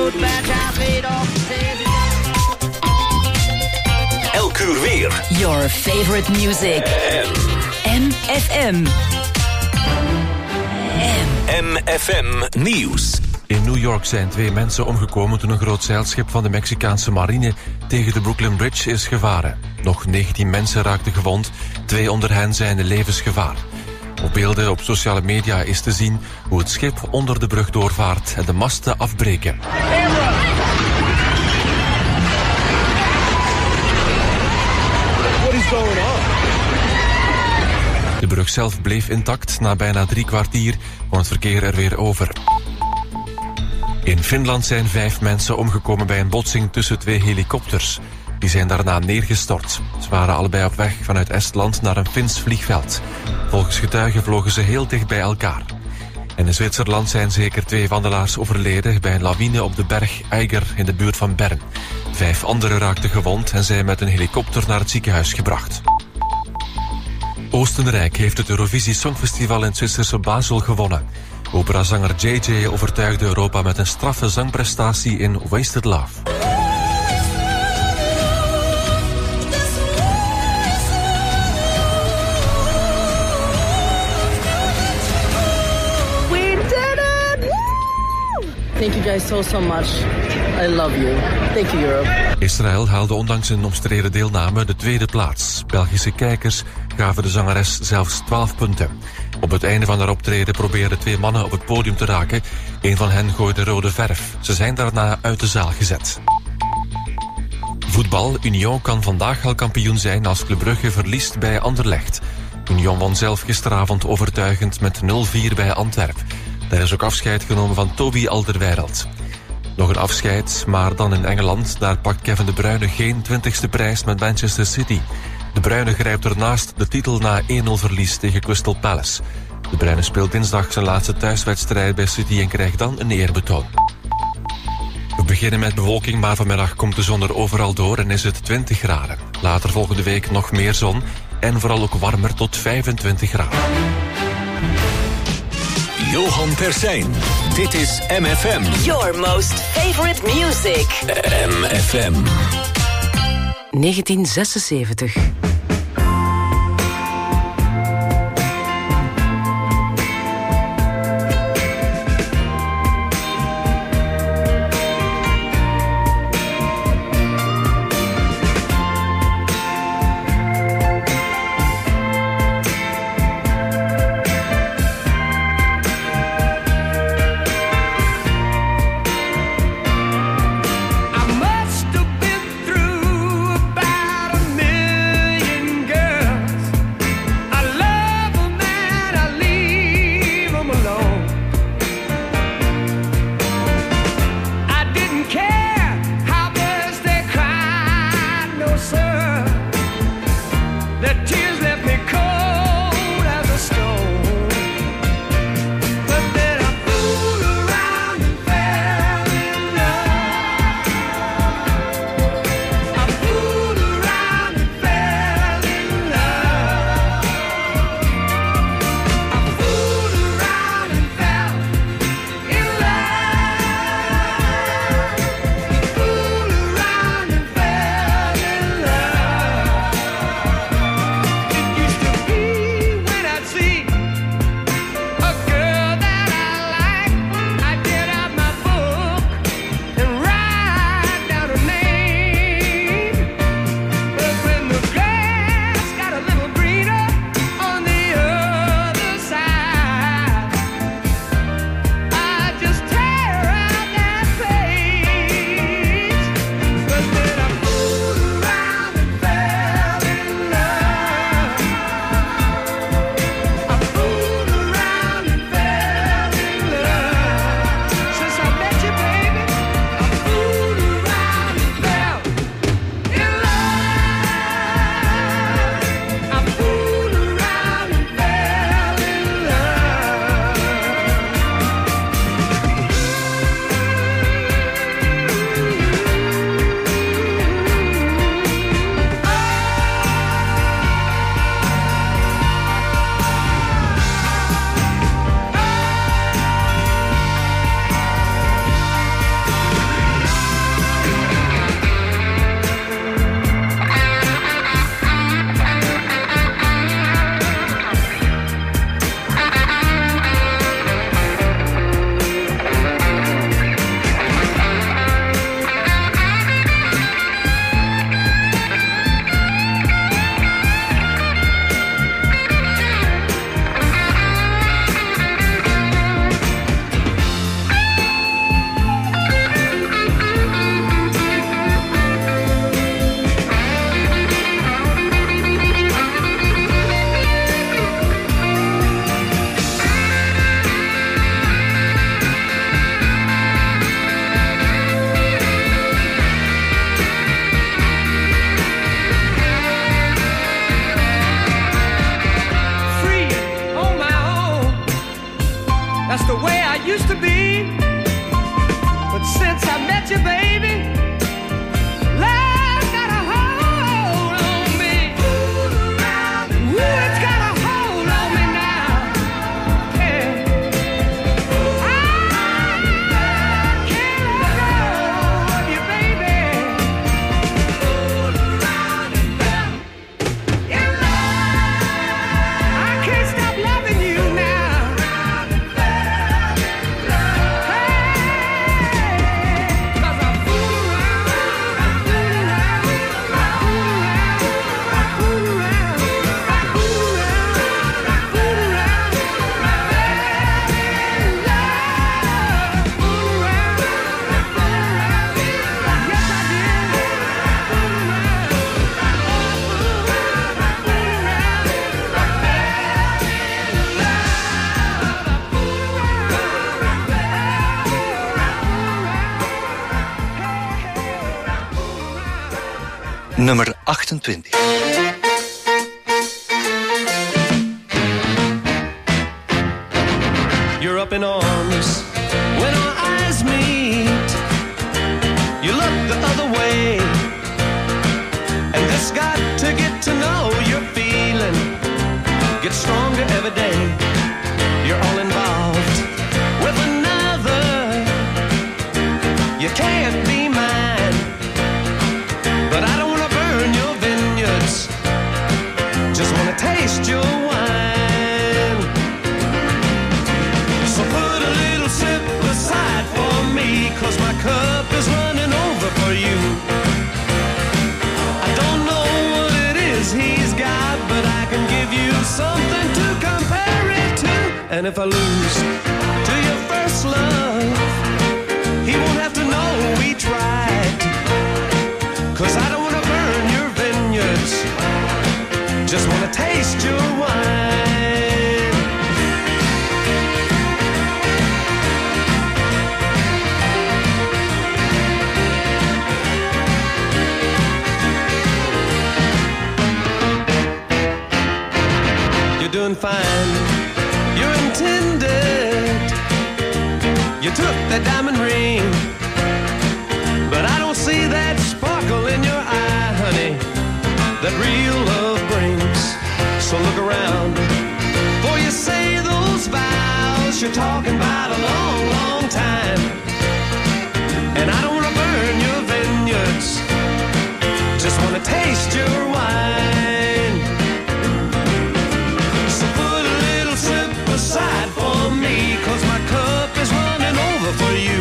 Elk uur weer. Your favorite music. MFM. MFM Nieuws. In New York zijn 2 mensen omgekomen toen een groot zeilschip van de Mexicaanse marine tegen de Brooklyn Bridge is gevaren. Nog 19 mensen raakten gewond, 2 onder hen zijn in levensgevaar. Op beelden op sociale media is te zien hoe het schip onder de brug doorvaart en de masten afbreken. What is going on? De brug zelf bleef intact. Na bijna 3 kwartier kwam het verkeer er weer over. In Finland zijn 5 mensen omgekomen bij een botsing tussen 2 helikopters. Die zijn daarna neergestort. Ze waren allebei op weg vanuit Estland naar een Fins vliegveld. Volgens getuigen vlogen ze heel dicht bij elkaar. En in Zwitserland zijn zeker 2 wandelaars overleden bij een lawine op de berg Eiger in de buurt van Bern. 5 anderen raakten gewond en zijn met een helikopter naar het ziekenhuis gebracht. Oostenrijk heeft het Eurovisie Songfestival in het Zwitserse Basel gewonnen. Operazanger JJ overtuigde Europa met een straffe zangprestatie in Wasted Love. Thank you guys so much. I love you. Thank you, Europe. Israël haalde ondanks een omstreden deelname de 2e plaats. Belgische kijkers gaven de zangeres zelfs 12 punten. Op het einde van haar optreden probeerden 2 mannen op het podium te raken. Een van hen gooide rode verf. Ze zijn daarna uit de zaal gezet. Voetbal. Union kan vandaag al kampioen zijn als Club Brugge verliest bij Anderlecht. Union won zelf gisteravond overtuigend met 0-4 bij Antwerp. Daar is ook afscheid genomen van Toby Alderweireld. Nog een afscheid, maar dan in Engeland. Daar pakt Kevin De Bruyne geen 20e prijs met Manchester City. De Bruyne grijpt ernaast de titel na 1-0 verlies tegen Crystal Palace. De Bruyne speelt dinsdag zijn laatste thuiswedstrijd bij City en krijgt dan een eerbetoon. We beginnen met bewolking, maar vanmiddag komt de zon er overal door en is het 20 graden. Later volgende week nog meer zon en vooral ook warmer tot 25 graden. Johan Persijn. Dit is MFM. Your most favorite music. MFM. 1976. I must have been through about 1,000,000 Nummer 28. You're up in arms when our eyes meet. You look the other way, and this got to get to know your feeling. Get stronger every day. You're all involved with another. You can't be mine, but I don't wanna burn your vineyards. Just wanna taste your wine. So put a little sip aside for me, 'cause my cup is running over for you. I don't know what it is he's got, but I can give you something to compare it to. And if I lose to your first love, he won't have to know we tried, 'cause I don't wanna burn your vineyards. Just wanna taste your wine. You're doing fine. You're intended. You took that diamond ring, but I don't see that sparkle in your eye, honey, that real love brings. So look around before you say those vows you're talking about a long, long time. And I don't wanna burn your vineyards, just wanna taste your wine. So put a little sip aside for me, 'cause my cup is running over for you.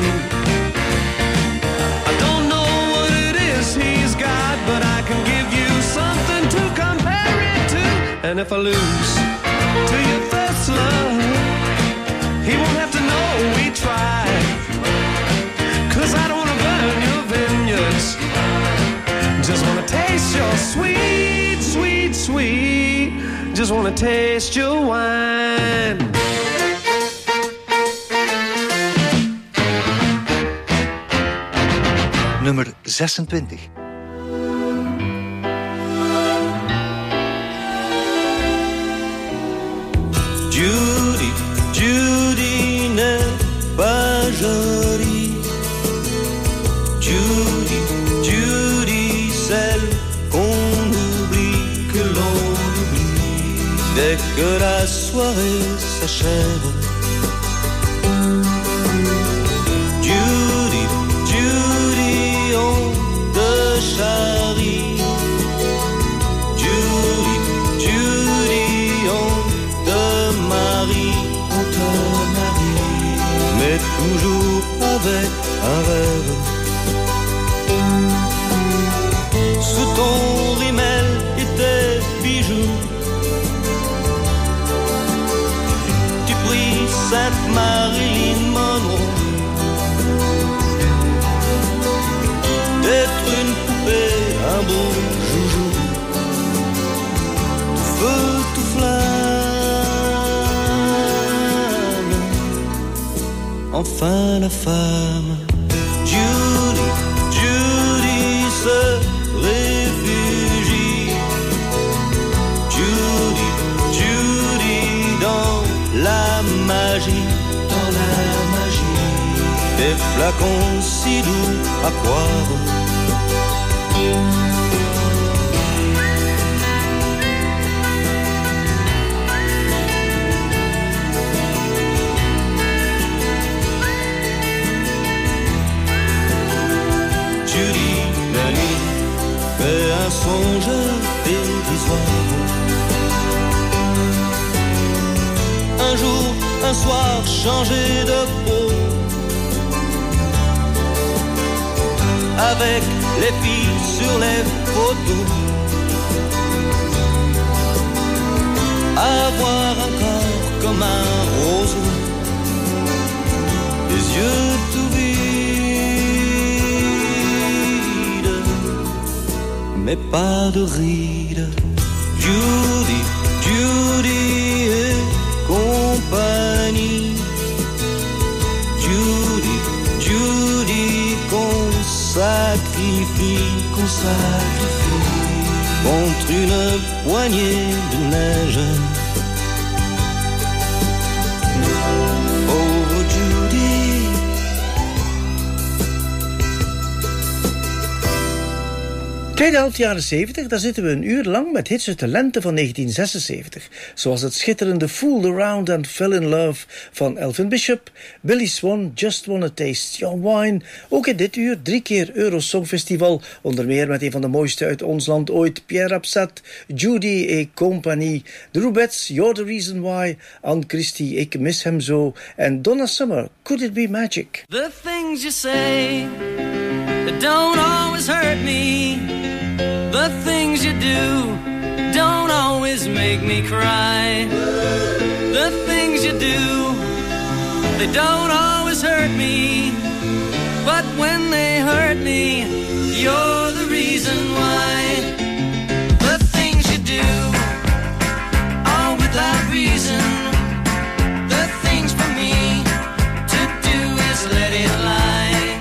I don't know what it is he's got, but I can give you something to compare it to. And if I lose to your first love, he won't have to know we tried, 'cause I don't wanna burn your vineyards. Just wanna taste your sweet, sweet, sweet. Just wanna taste your wine. Nummer 26. Judy, Judy n'est pas jolie. Judy, Judy, celle qu'on oublie, que l'on oublie dès que la soirée s'achève. Judy, Judy, on te charrie. Judy, Judy, on te marie, mais toujours avec un rêve. Sous ton rimel et tes bijoux, tu pries Sainte Marilyn Monroe d'être une poupée, un beau joujou, tout feu, tout flamme, enfin la femme. Judy, Judy se réfugie. Judy, Judy dans la magie, des flacons si doux à boire. Judy, la nuit, fait un songe dérisoire. Un jour, un soir, changé de peau, avec les filles sur les photos. Avoir un corps comme un roseau, les yeux tout vides, mais pas de rides. Judy, Judy et compagnie. Judy, Judy, qu'on sacrifie, qu'on sacrifie contre une poignée de neige. Pauvre Judy. Tweede helft jaren 70, daar zitten we een uur lang met hits uit de lente van 1976. Zoals het schitterende Fooled Around and Fell in Love van Elvin Bishop, Billy Swan, Just Wanna Taste Your Wine. Ook in dit uur 3 keer Eurosongfestival, onder meer met een van de mooiste uit ons land ooit, Pierre Absat, Judy et Compagnie, The Rubettes, You're the Reason Why, Anne Christie, Ik mis hem zo, en Donna Summer, Could It Be Magic? The things you say that don't always hurt me, the things you do don't always make me cry. The things you do, they don't always hurt me, but when they hurt me, you're the reason why. The things you do are without reason. The things for me to do is let it lie.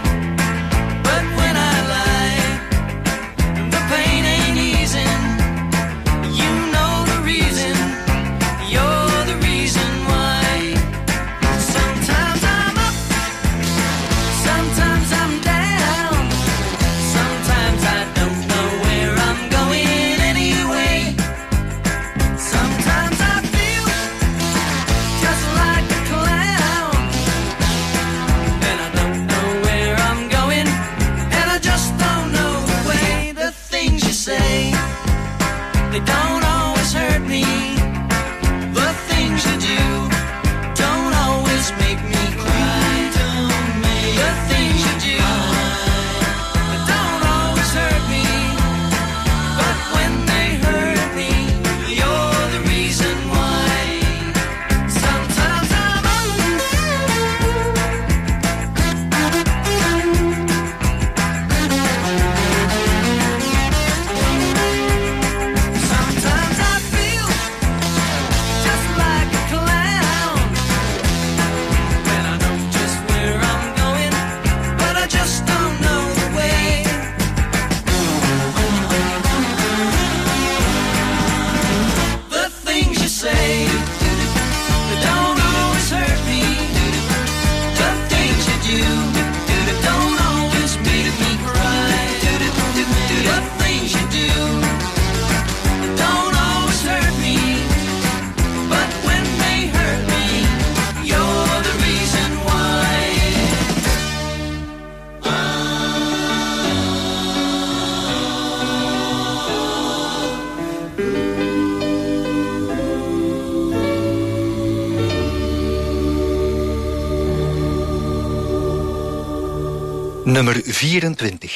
Nummer 24.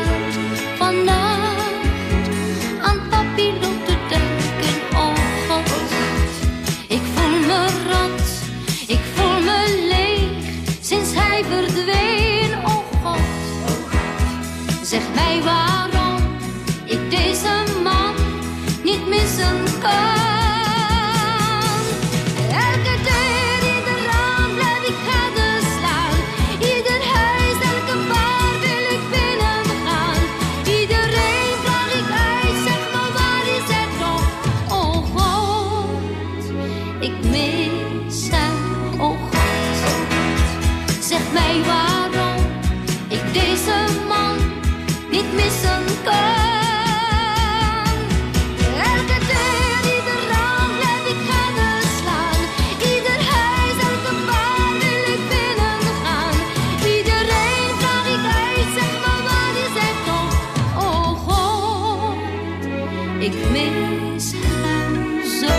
Vannacht aan papi loopt te denken, oh God. mis hem, oh God. Zeg mij waarom ik deze man niet missen kan. Elke deur, ieder raam blijf ik gadeslaan. Ieder huis, elke bar wil ik binnengaan. Iedereen vraag ik uit, zeg maar waar is hij toch? Oh God, ik mis hem zo.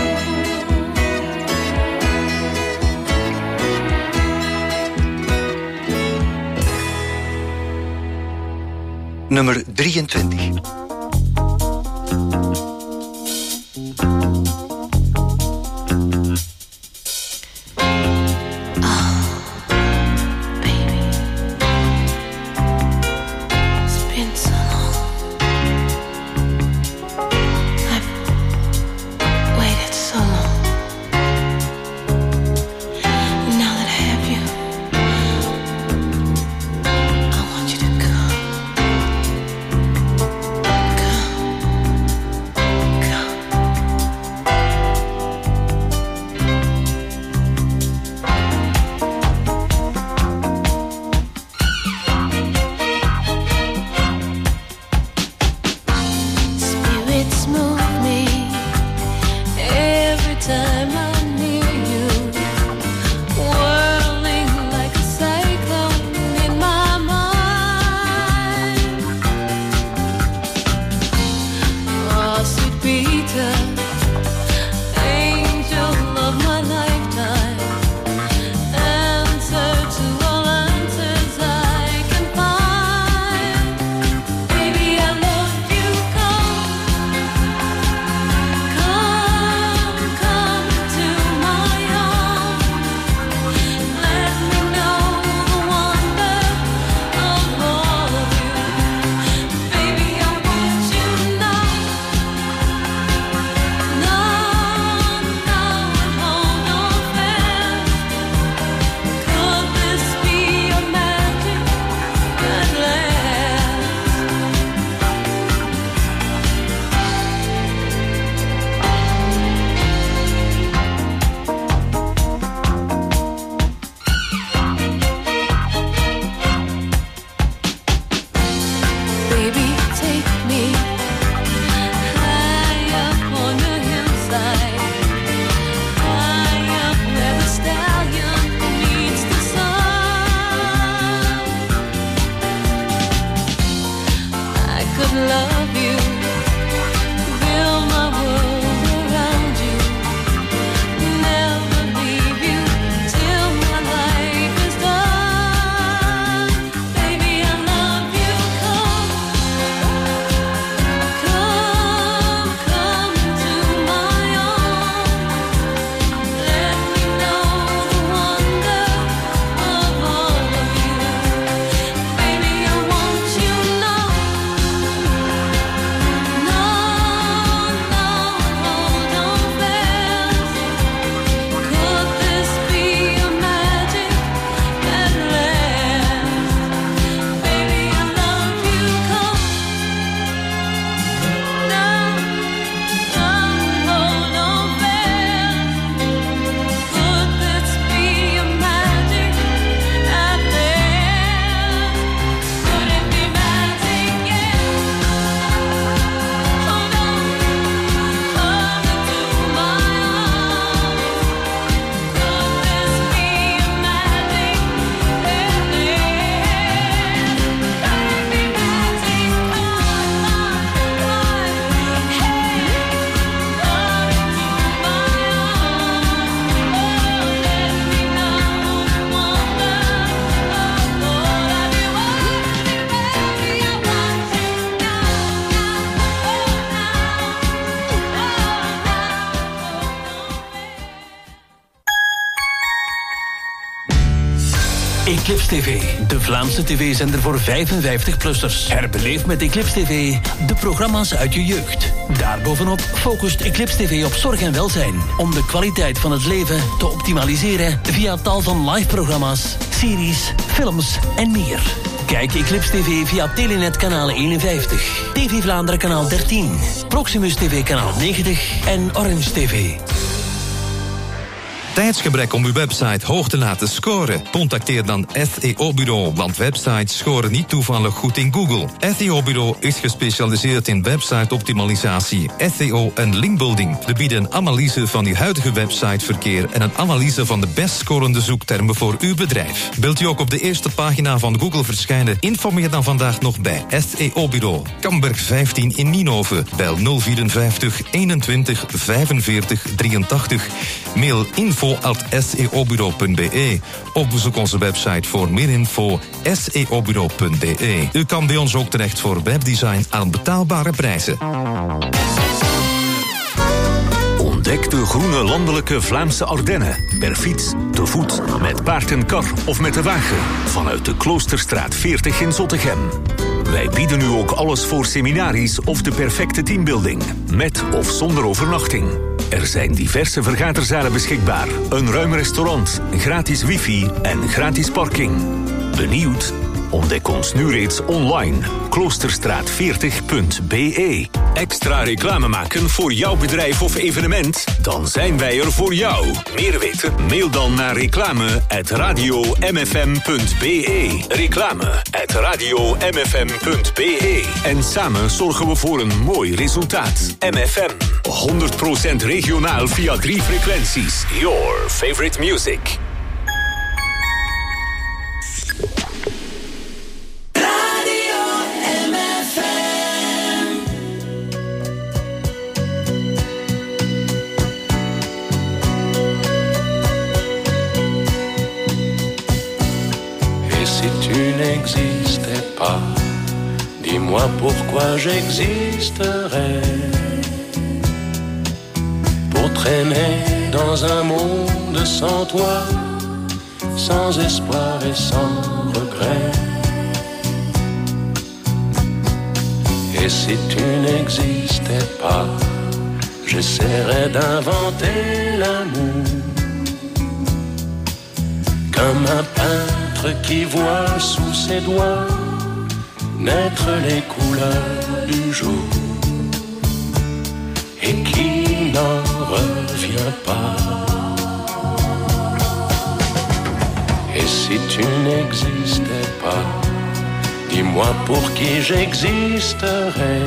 Nummer 23. Eclipse TV, de Vlaamse tv-zender voor 55-plussers. Herbeleef met Eclipse TV de programma's uit je jeugd. Daarbovenop focust Eclipse TV op zorg en welzijn, om de kwaliteit van het leven te optimaliseren via tal van live-programma's, series, films en meer. Kijk Eclipse TV via Telenet kanaal 51, TV Vlaanderen kanaal 13, Proximus TV kanaal 90 en Orange TV. Tijdsgebrek om uw website hoog te laten scoren? Contacteer dan SEO-bureau, want websites scoren niet toevallig goed in Google. SEO-bureau is gespecialiseerd in website-optimalisatie, SEO en linkbuilding. We bieden een analyse van uw huidige websiteverkeer en een analyse van de best scorende zoektermen voor uw bedrijf. Wilt u ook op de eerste pagina van Google verschijnen? Informeer dan vandaag nog bij SEO-bureau. Kamberg 15 in Nienhoven. Bel 054 21 45 83. Mail info@seobureau.be of bezoek onze website voor meer info seobureau.be. U kan bij ons ook terecht voor webdesign aan betaalbare prijzen. Ontdek de groene landelijke Vlaamse Ardennen. Per fiets, te voet, met paard en kar of met de wagen. Vanuit de Kloosterstraat 40 in Zottegem. Wij bieden u ook alles voor seminaries of de perfecte teambuilding. Met of zonder overnachting. Er zijn diverse vergaderzalen beschikbaar. Een ruim restaurant, gratis wifi en gratis parking. Benieuwd? Ontdek ons nu reeds online. Kloosterstraat40.be. Extra reclame maken voor jouw bedrijf of evenement? Dan zijn wij er voor jou. Meer weten? Mail dan naar reclame@radiomfm.be. Reclame@radiomfm.be. En samen zorgen we voor een mooi resultaat. MFM. 100% regionaal via 3 frequenties. Your favorite music. N'existais pas, dis-moi pourquoi j'existerais. Pour traîner dans un monde sans toi, sans espoir et sans regret. Et si tu n'existais pas, j'essaierais d'inventer l'amour. Comme un peintre qui voit sous ses doigts naître les couleurs du jour et qui n'en revient pas. Et si tu n'existais pas, dis-moi pour qui j'existerais.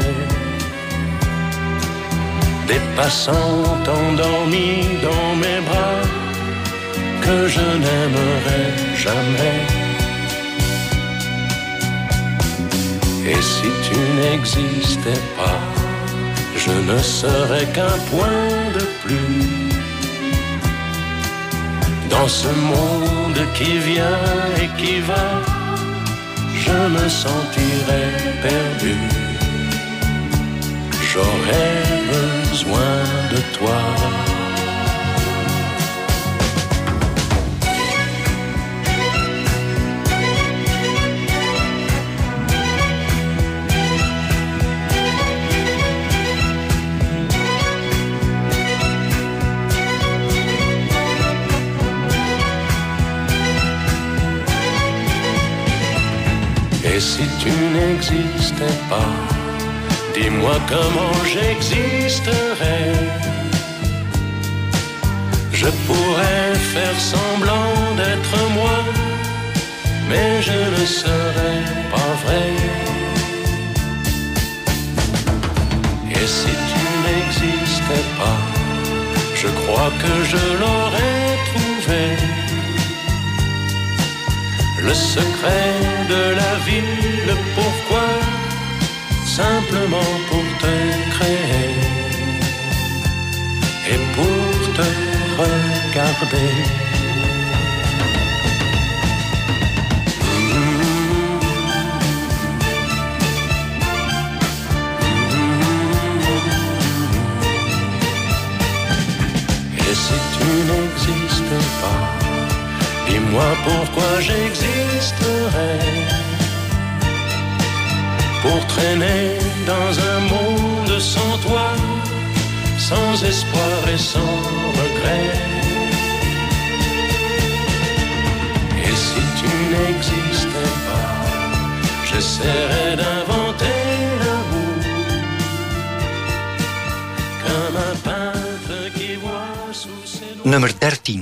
Des passants endormis dans mes bras que je n'aimerais jamais. Et si tu n'existais pas, je ne serais qu'un point de plus dans ce monde qui vient et qui va. Je me sentirais perdu. J'aurais besoin de toi. Et si tu n'existais pas, dis-moi comment j'existerais. Je pourrais faire semblant d'être moi, mais je ne serais pas vrai. Et si tu n'existais pas, je crois que je l'aurais trouvé. Le secret de la vie, le pourquoi, simplement pour te créer et pour te regarder. Et si tu n'existais pas, dis-moi pourquoi j'existerais. Pour traîner dans un monde sans toi, sans espoir et sans regret. Et si tu n'existais pas, j'essaierais d'inventer l'amour. Comme un peintre qui voit sous ses doigts. nummer 13.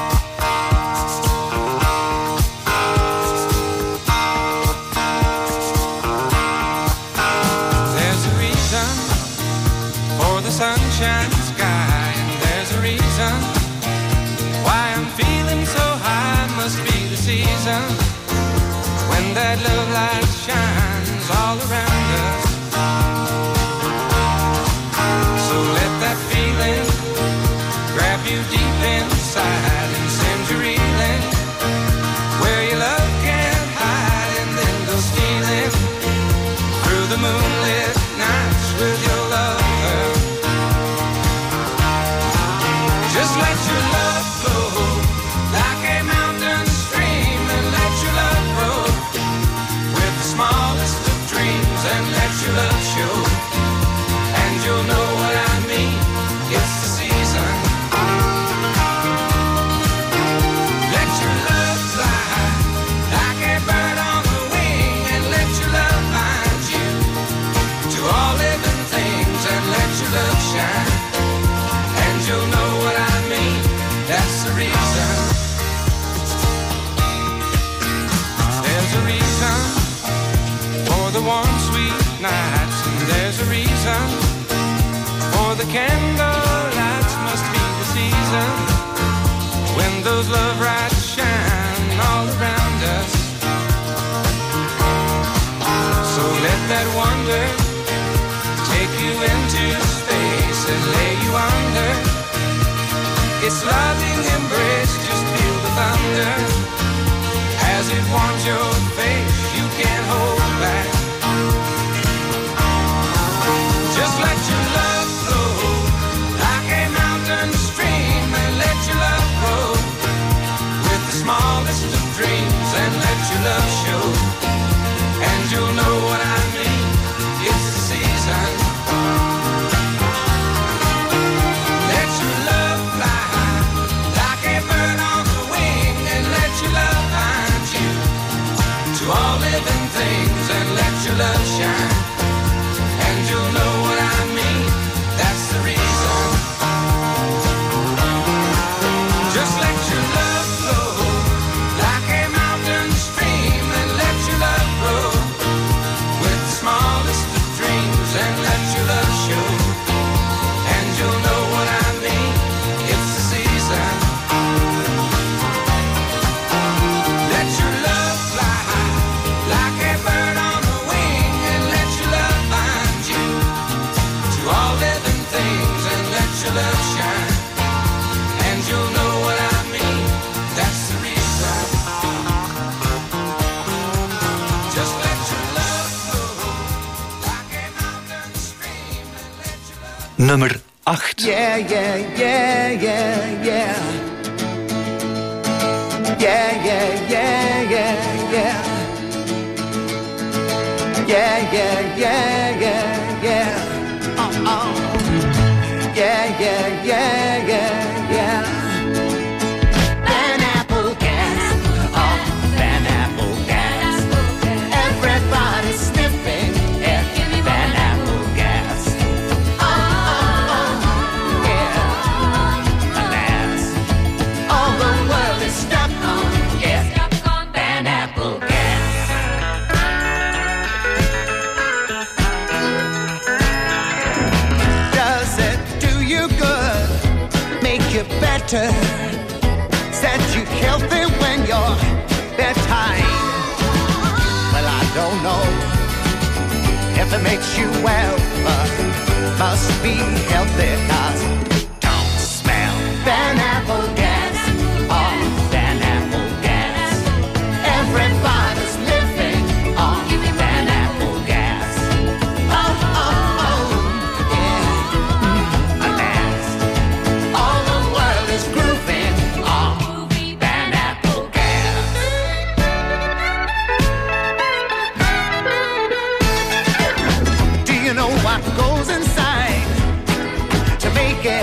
There's a reason for the sunshine sky, and there's a reason why I'm feeling so high. Must be the season when that love light shines all around us. So let that feeling grab you deep inside and send you reeling where your love can't hide, and then go stealing through the moonlit nights with your lover. Just let your love flow like a mountain stream, and let your love grow with the smallest of dreams, and let your love show, and you'll know what I mean. It's the season. Let your love fly like a bird on the wing, and let your love find you to all living things, and let your love shine, and you'll know what I mean. That's the reason. There's a reason for the warm, sweet nights, and there's a reason for the candle lights. Must be the season when those love lights shine all around us. So let that wonder take you into space and lay you under its loving embrace. Just feel the thunder as it warms your face. You can't hold back. Just let your love flow like a mountain stream, and let your love grow with the smallest of dreams, and let your love show, and you'll know what I mean. It's the season. Let your love fly like a bird on the wing, and let your love find you to all living things, and let your love shine, and you'll know what I mean. That's the reason. Just let your love flow like a mountain stream, and let your love grow with the smallest of dreams, and let your love show, and you'll know what I mean. It's the season. Let your love fly like a bird on the wing, and let your love find you to all living things, and let your love shine, and you'll know what I mean. That's the reason. Just let your love flow like a mountain stream, and let your love. Nummer 8. Yeah, yeah, yeah, yeah, yeah. Yeah, yeah, yeah, yeah, yeah. Yeah, yeah, yeah, yeah, yeah. Oh. Yeah, yeah, yeah, yeah, yeah. Pineapple gas. Oh, pineapple gas. Everybody's sniffing at pineapple gas. Oh, yeah. Alas, all the world is stuck on, yeah, pineapple gas. Does it do you good? Make you better? Set you healthy when you're bedtime? Well, I don't know if it makes you well, but must be healthy, 'cause don't smell pineapple gas. Oh, pineapple gas. Everybody's living on pineapple gas. Oh, yeah. Alas, all the world is grooving on pineapple gas. Do you know what goes inside to make it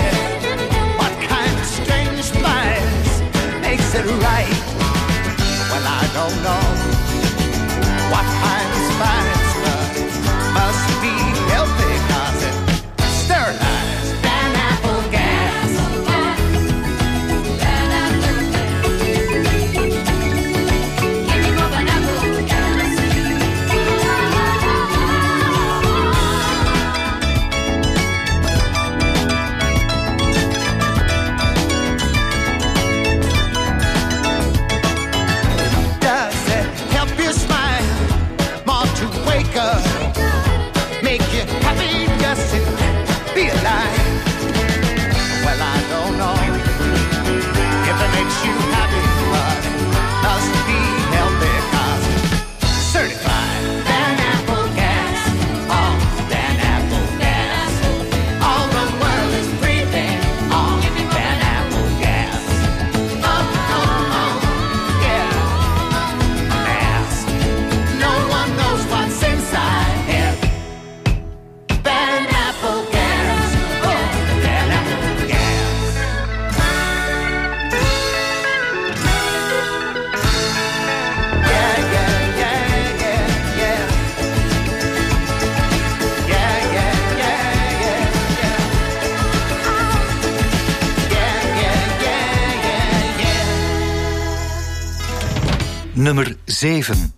nummer 7.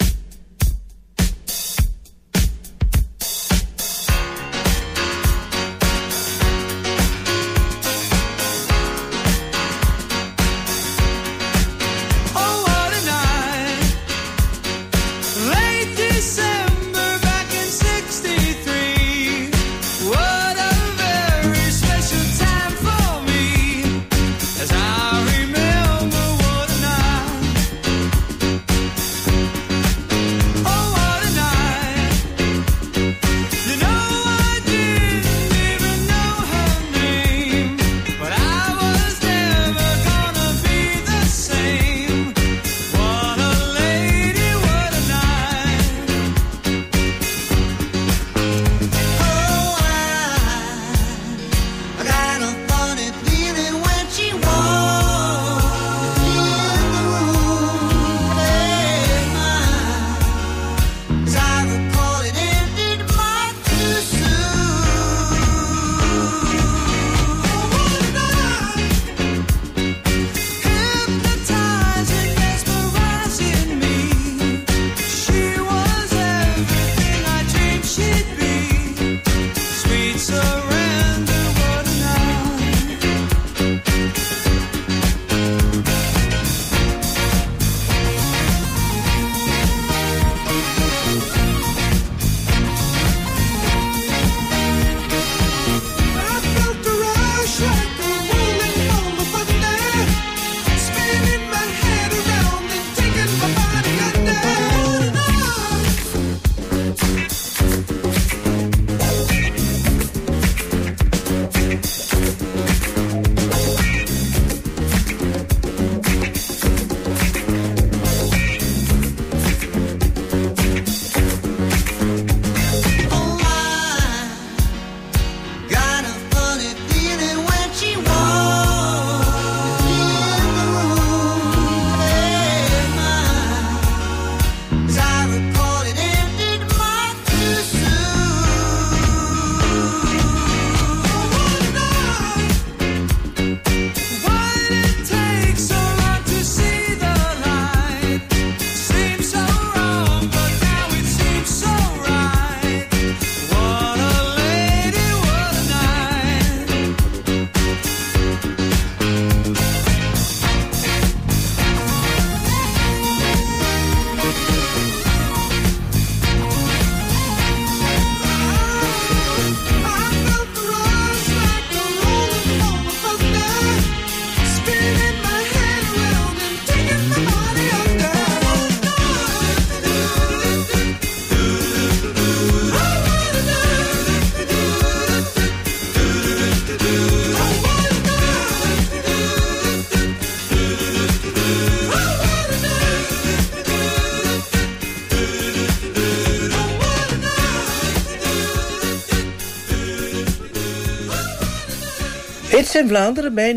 Hits in Vlaanderen bij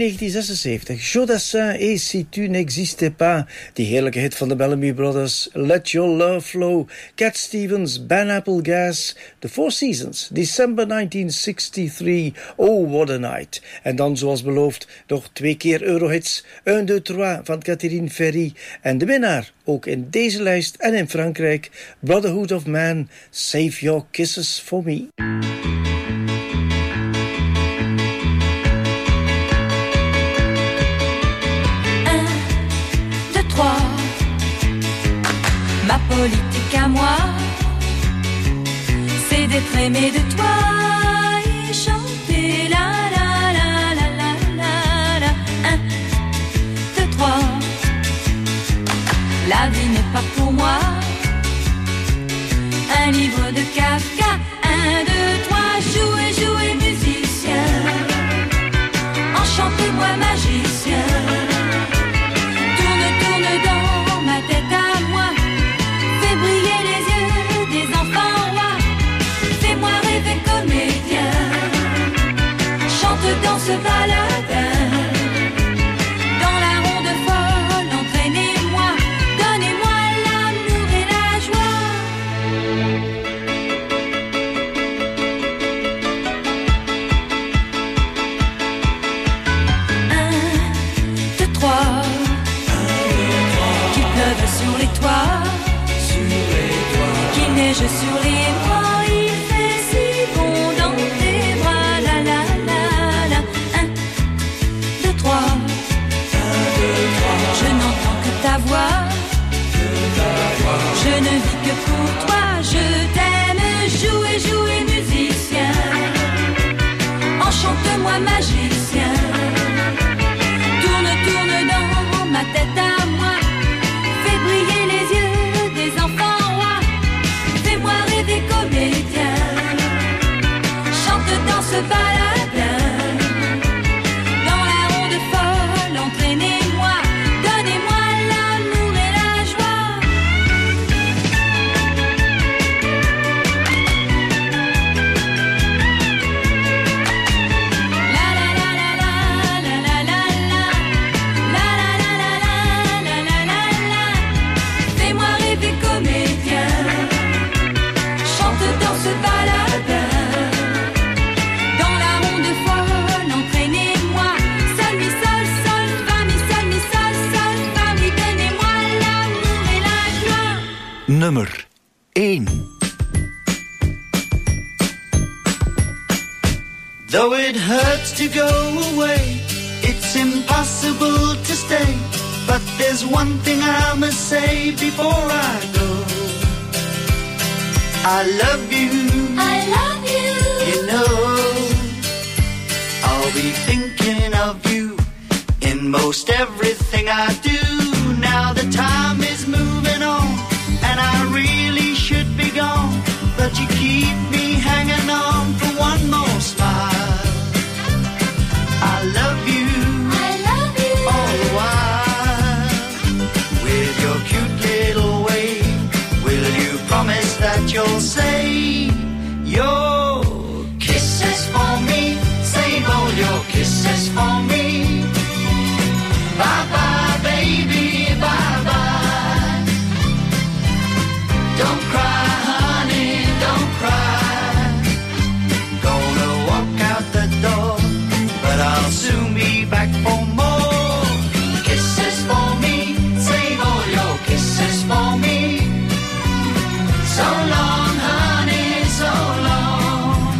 1976. Jodassin et Si tu n'existais pas. Die heerlijke hit van de Bellamy Brothers. Let Your Love Flow. Cat Stevens, Ben Applegas. The Four Seasons. December 1963. Oh, what a night. En dan, zoals beloofd, nog 2 keer Eurohits. 1, 2, 3 van Catherine Ferry. En de winnaar, ook in deze lijst en in Frankrijk. Brotherhood of Man. Save Your Kisses for Me. 3. Ma politique à moi, c'est d'être aimé de toi et chanter la la la la la la la. 1, 2, 3. La vie n'est pas pour moi un livre de Kafka. 1, 2, 3. Jouez, jouez musicien, enchantez-moi magicien. Dans ma tête à moi, fais briller les yeux des enfants rois. Fais-moi rêver comédien, chante dans ce baladin. Dans la ronde folle, entraînez-moi, donnez-moi l'amour et la joie. Souris-moi, il fait si bon dans tes bras. La la la la. 1, 2, 3. Je n'entends que ta voix. Je ne vis que pour toi. Je t'aime. Jouer, jouer, musicien. Enchante-moi, magicien. Tourne, tourne dans ma tête à moi. Fais briller les yeux des enfants rois. Fais-moi rêver comédien. Chante dans ce baladin. Dans la ronde folle, entraînez-moi. Donnez-moi l'amour et la joie. La la la la la la la la la. La la la la la la la la la. Fais-moi rêver comédien. Chante dans ce baladin. Dans la ronde folle, entraînez-moi. Sol, mi, sol, sol, fa, mi, sol, fa, mi. Donnez-moi l'amour et la joie. Nummer 1. Though it hurts to go away, it's impossible to stay. But there's one thing I must say before I go. I love you. I love you. You know, I'll be thinking of you in most everything I do. Now the time is moving on, and I really should be gone. But you keep me hanging on for one more smile. I love you. I love you. All the while, with your cute little way, will you promise that you'll save your kisses for me? Save all your kisses for me. Bye bye, baby, bye bye. Don't cry, honey, don't cry. Gonna walk out the door, but I'll soon be back for more kisses for me. Save all your kisses for me. So long, honey, so long.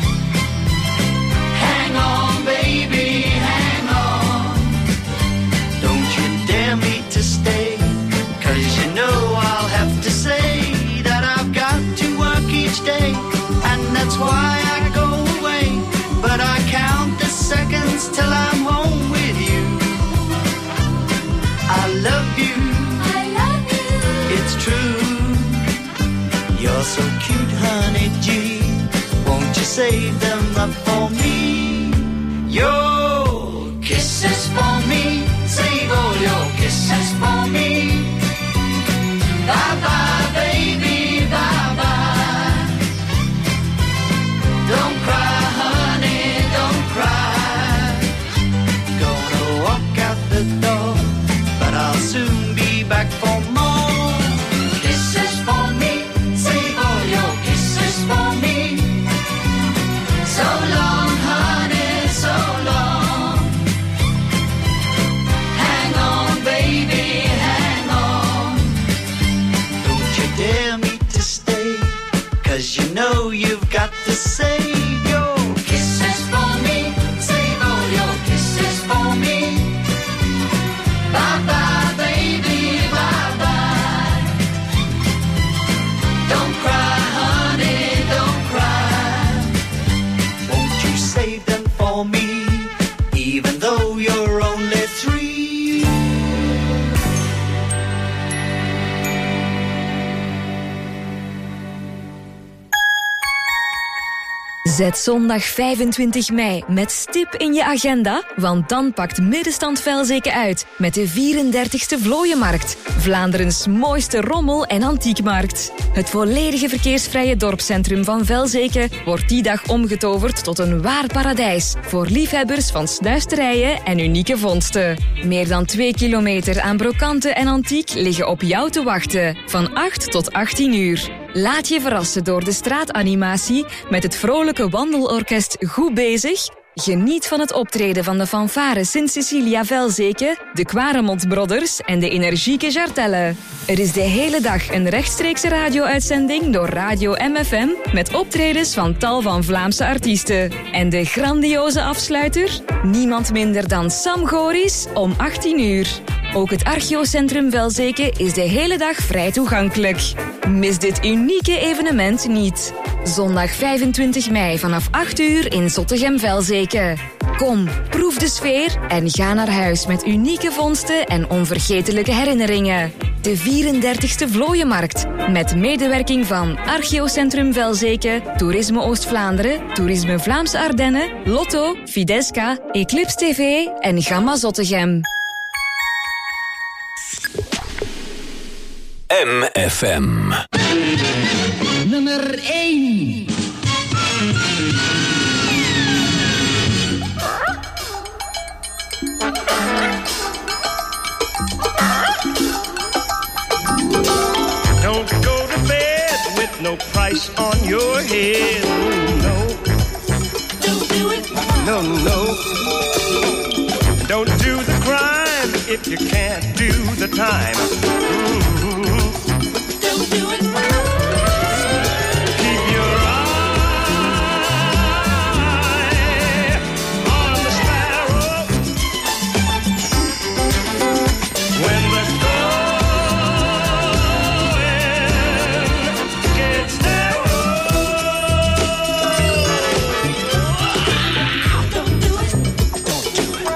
Hang on, baby, hang on. Don't you dare me to stay, 'cause you know I'll have to say that I've got to work each day, and that's why I go away. But I count the seconds till I'm home with you. I love you. I love you. It's true. You're so cute, honey G. Won't you save them up for me? Your kisses for me. Save all your kisses for me. Bye bye, baby, bye bye. Don't cry, honey, don't cry. Gonna walk out the door, but I'll soon be back for more kisses for me. Save all your kisses for me. So long, honey, so long. Hang on, baby, hang on. Don't you dare me to stay, 'cause you know you've got to save your kisses for me. Save all your kisses for me. Bye bye, baby, bye bye. Don't cry, honey, don't cry. Won't you save them for me, even though you're only 3? Zet zondag 25 mei met stip in je agenda, want dan pakt Middenstand Velzeke uit met de 34e Vlooienmarkt, Vlaanderens mooiste rommel- en antiekmarkt. Het volledige verkeersvrije dorpscentrum van Velzeke wordt die dag omgetoverd tot een waar paradijs voor liefhebbers van snuisterijen en unieke vondsten. Meer dan 2 kilometer aan brokanten en antiek liggen op jou te wachten, van 8 tot 18 uur. Laat je verrassen door de straatanimatie met het vrolijke wandelorkest Goed Bezig, Geniet van het optreden van de fanfare Sint-Cecilia Velzeke, de Quaremont Brothers en de energieke Jartelle. Er is de hele dag een rechtstreekse radio-uitzending door Radio MFM met optredens van tal van Vlaamse artiesten. En de grandioze afsluiter? Niemand minder dan Sam Goris om 18 uur. Ook het Archeocentrum Velzeke is de hele dag vrij toegankelijk. Mis dit unieke evenement niet. Zondag 25 mei vanaf 8 uur in Zottegem-Velzeke. Kom, proef de sfeer en ga naar huis met unieke vondsten en onvergetelijke herinneringen. De 34e Vlooienmarkt. Met medewerking van Archeocentrum Velzeke, Toerisme Oost-Vlaanderen, Toerisme Vlaamse Ardennen, Lotto, Fidesca, Eclipse TV en Gamma Zottegem. MFM. Nummer 1. Don't go to bed with no price on your head. No. Don't do it. No, no. Don't do the crime if you can't do the time. Don't do it. Keep your eye on the sparrow. When the going gets narrow. Don't do it. Don't do it.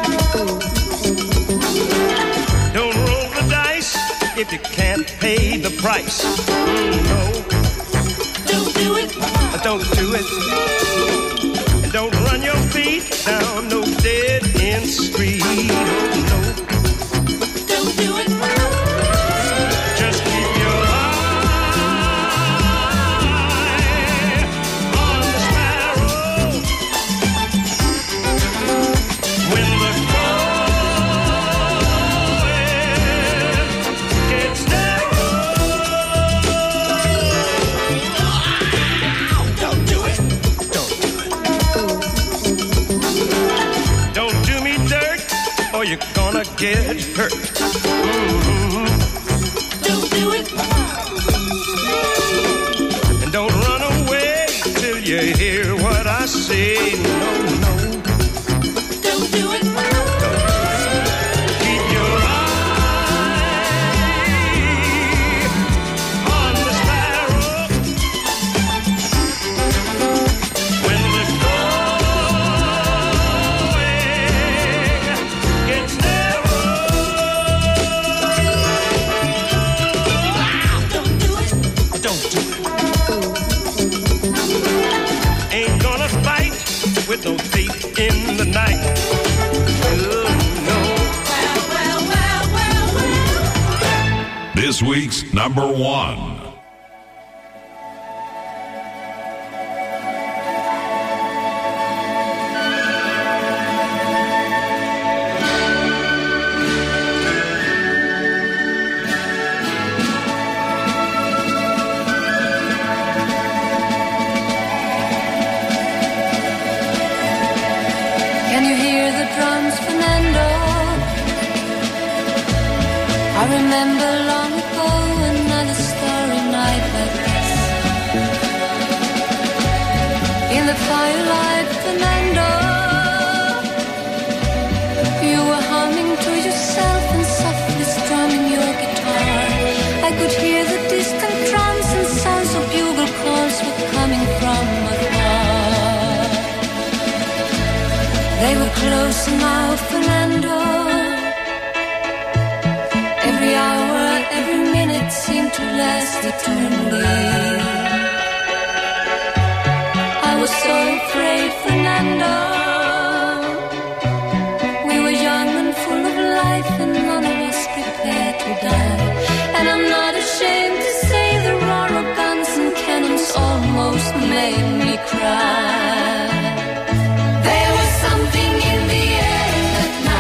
Don't roll the dice if you can't pay the price. No. Don't do it. Don't do it. And don't run your feet down no dead-end street. Oh, no. Don't do it. Just keep your eye on the sparrow. When the going gets narrow. Don't do it. Don't do it. Don't do me dirt or you're gonna get hurt. Don't do it. And don't run away till you hear what I say. No, no. Don't do it. Keep your eye on the sparrow. When the going gets narrow. Don't do it. Don't do it. Ain't gonna fight with no thief in the night. Oh, no. This week's number 1. Can you hear the drums, Fernando? I remember long ago another starry night like this. In the firelight, Fernando, you were humming to yourself and softly strumming your guitar. I could hear the distant drums and sounds of bugle calls were coming from afar. They were close now, Fernando. Every hour, every minute seemed to last eternally. I was so afraid, Fernando. We were young and full of life and none of us prepared to die. And I'm not ashamed to say the roar of guns and cannons almost made me cry. There was something in the air that night.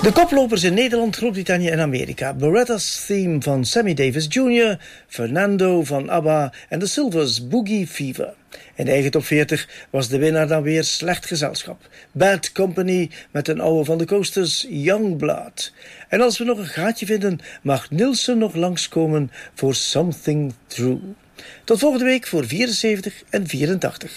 De koplopers in Nederland, Groot-Brittannië en Amerika. Beretta's Theme van Sammy Davis Jr., Fernando van ABBA en The Silvers, Boogie Fever. In de eigen top 40 was de winnaar dan weer Slecht Gezelschap. Bad Company met een oude van de Coasters, Youngblood. En als we nog een gaatje vinden, mag Nilsson nog langskomen voor Something True. Tot volgende week voor 74 en 84.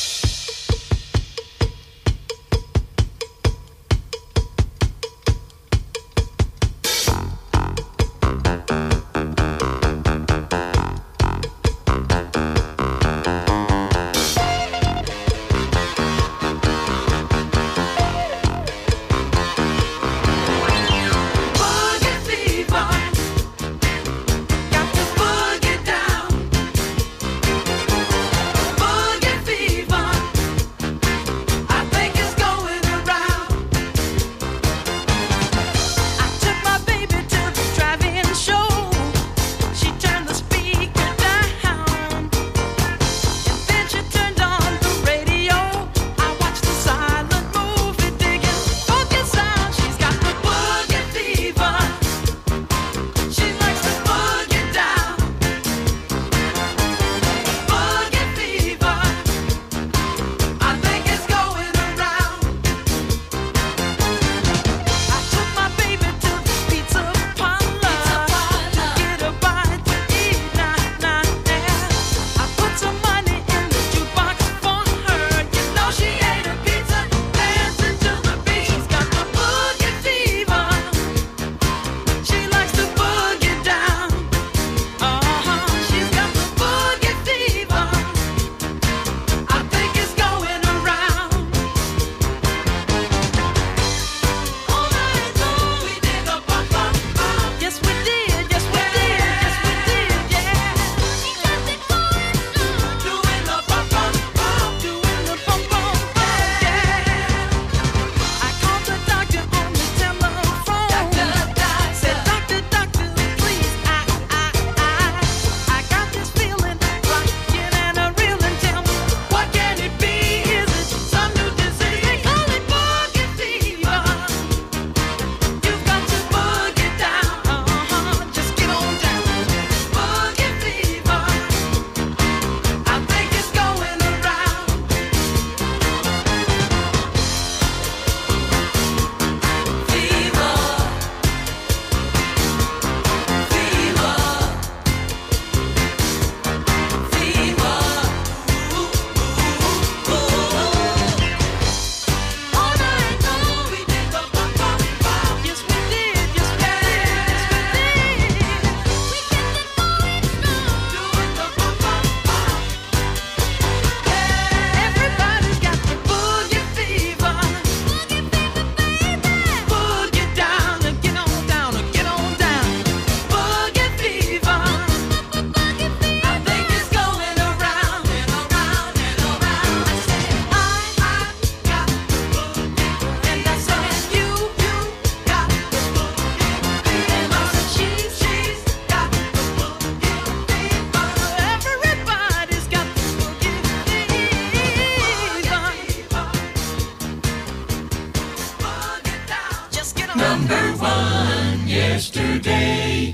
yesterday.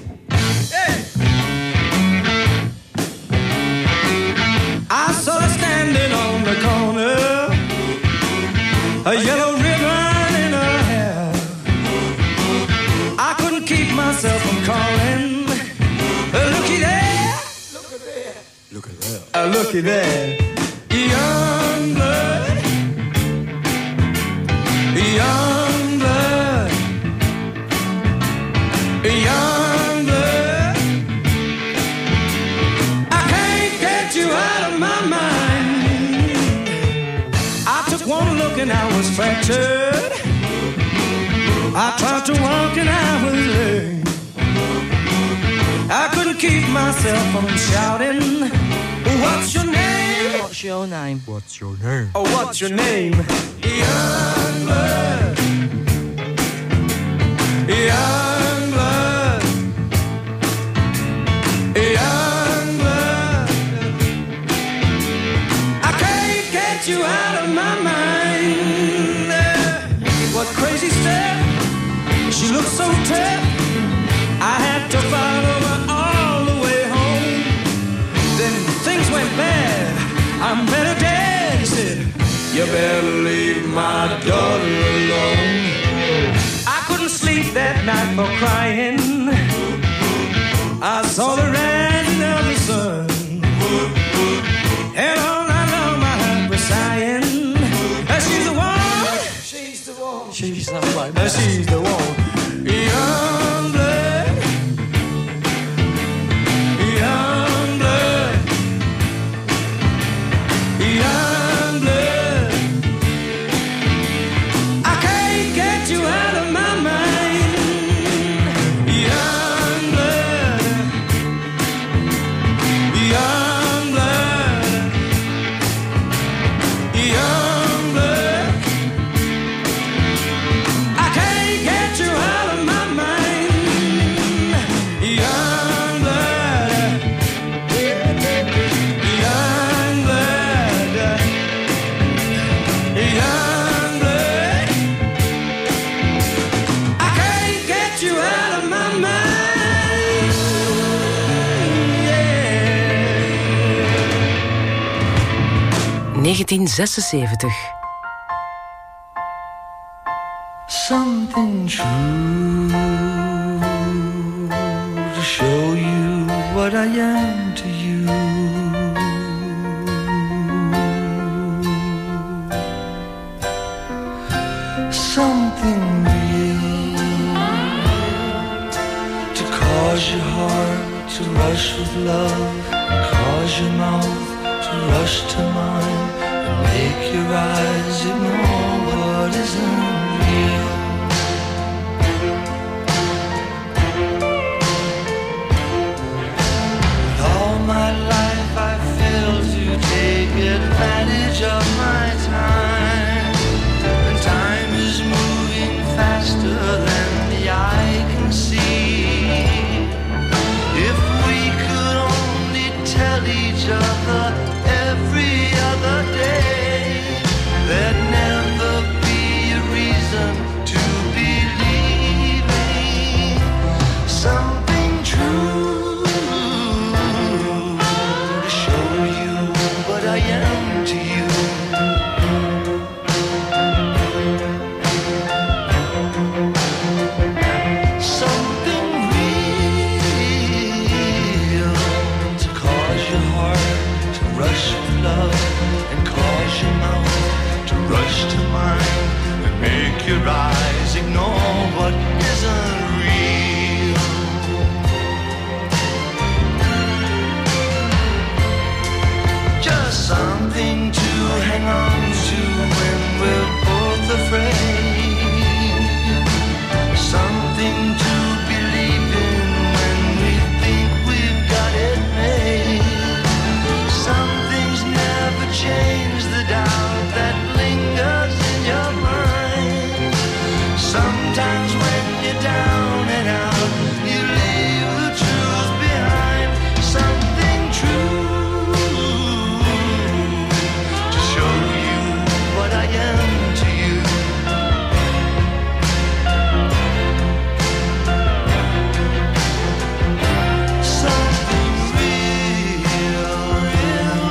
I saw her standing on the corner, a yellow ribbon in her hair. I couldn't keep myself from calling. Looky there, look at there, looky there. Young blood, young blood, young blood. I can't get you out of my mind. I took one look and I was fractured. I tried to walk and I was lame. I couldn't keep myself from shouting. What's your name? What's your name? What's your name? Oh, what's your name? Young blood, young blood, young blood. I can't get you out of my mind. What crazy stuff so tough, I had to follow her all the way home. Then things went bad, I met her dad. He said, you better leave my daughter alone. I couldn't sleep that night for crying. I saw the rising of the sun, and all night long my heart was sighing. She's the one, she's the one, she's not right, she's the one. Young blood, young blood, young blood. I can't get you out of my mind. Young blood, young blood, young blood. I can't get you out of my mind. Young blood, young blood, young blood. I can't get you out of my mind. Yeah. 1976. Something true to show you what I am to you. Something real to cause your heart to rush with love, cause your mouth to rush to mine, and make your eyes ignore what isn't real. All my life I failed to take advantage of my time, and time is moving faster than the eye can see. If we could only tell each other